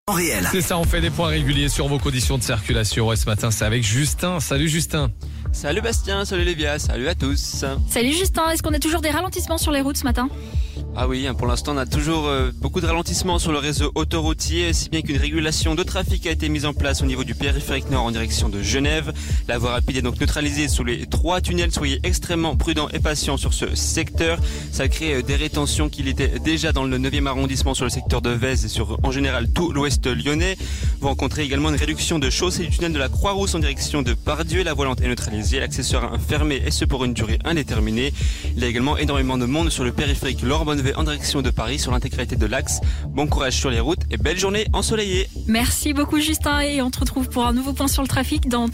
En réel. C'est ça, on fait des points réguliers sur vos conditions de circulation. Et ce matin, c'est avec Justin. Salut Justin. Salut Bastien, salut Lévia, salut à tous. Salut Justin, est-ce qu'on a toujours des ralentissements sur les routes ce matin ? Ah oui, pour l'instant on a toujours beaucoup de ralentissements sur le réseau autoroutier, si bien qu'une régulation de trafic a été mise en place au niveau du périphérique nord en direction de Genève. La voie rapide est donc neutralisée sous les 3 tunnels, soyez extrêmement prudents et patients sur ce secteur. Ça crée des rétentions qu'il était déjà dans le 9e arrondissement sur le secteur de Vèze et sur en général tout l'ouest lyonnais. Vous rencontrez également une réduction de chaussée du tunnel de la Croix-Rousse en direction de Pardieu. La voie lente est neutralisée, l'accès sera fermé et ce pour une durée indéterminée. Il y a également énormément de monde sur le périphérique Laure-Bonnevay en direction de Paris sur l'intégralité de l'axe. Bon courage sur les routes et belle journée ensoleillée. Merci beaucoup Justin et on te retrouve pour un nouveau point sur le trafic dans